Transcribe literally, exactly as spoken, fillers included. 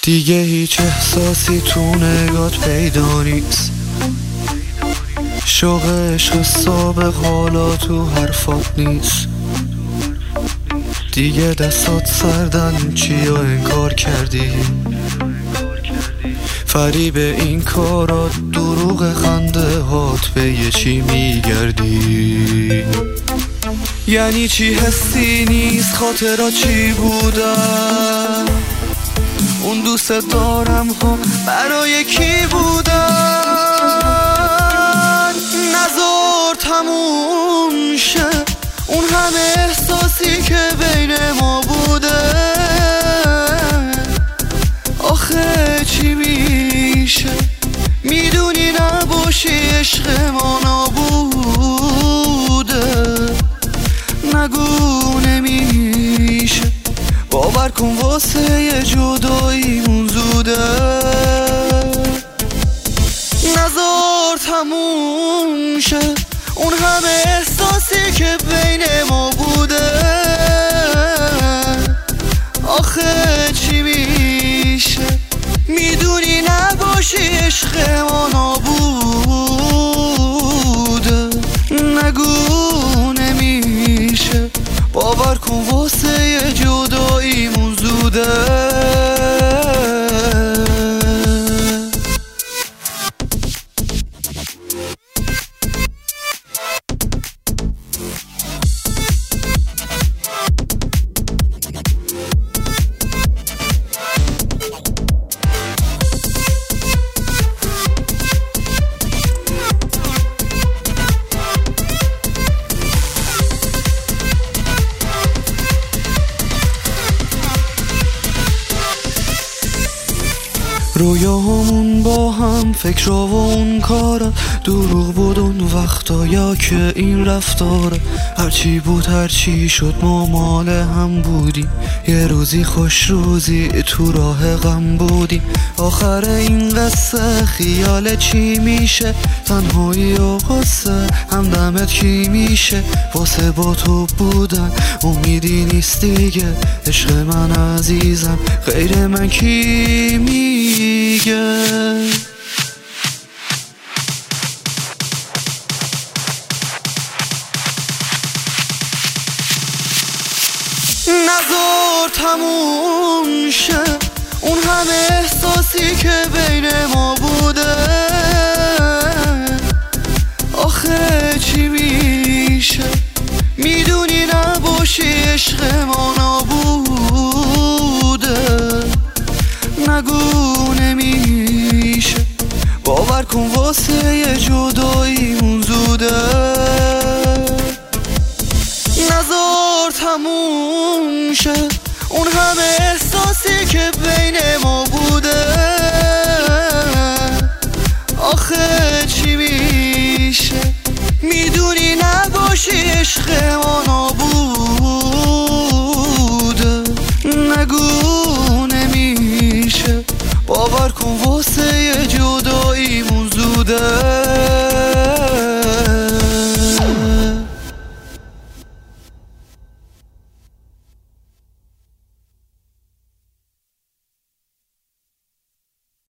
دیگه هیچ احساسی تو نگات پیدا نیست، شوق عشق سابق حالا تو حرفات نیست. دیگه دستات سردن چی و انکار کردی، فریب این کارات دروغ خنده هات به یه چی میگردی. یعنی چی حسی نیست، خاطرات چی بودن، اون دوست دارم ها برای کی بودن. نزار تموم شه اون همه احساسی که بین ما بوده، آخه چی میشه میدونی نباشی عشق ما نابوده. نگو نمیشه باور کن واسه یه جداییمون زوده. نزار تموم شه اون همه احساسی که بین ما بوده، آخه چی میشه میدونی نباشی عشق ما نابوده. نگو نمیشه باور کن واسه یه جداییمون زوده. رویاهامون با هم، فکرها و اون کارا دروغ بود اون وقتا، یا که این رفتاره هرچی بود هرچی شد ما مال هم بودیم. یه روزی خوش روزی تو راه غم بودیم، آخر این قصه خیال چی میشه، تنهایی و قصه همدمت کی میشه. واسه با تو بودن امیدی نیست دیگه، عشق من عزیزم غیر من کی میگه. نزار تموم شه اون همه احساسی که بین ما بوده، آخه چی میشه میدونی نباشی عشق ما نابوده. نگو نمیشه باور کن واسه یه جداییمون زوده. نزار تموم شه اون همه احساسی که بین ما بوده، آخه چی میشه میدونی نباشی عشق ما نابوده. نگو نمیشه باور کن واسه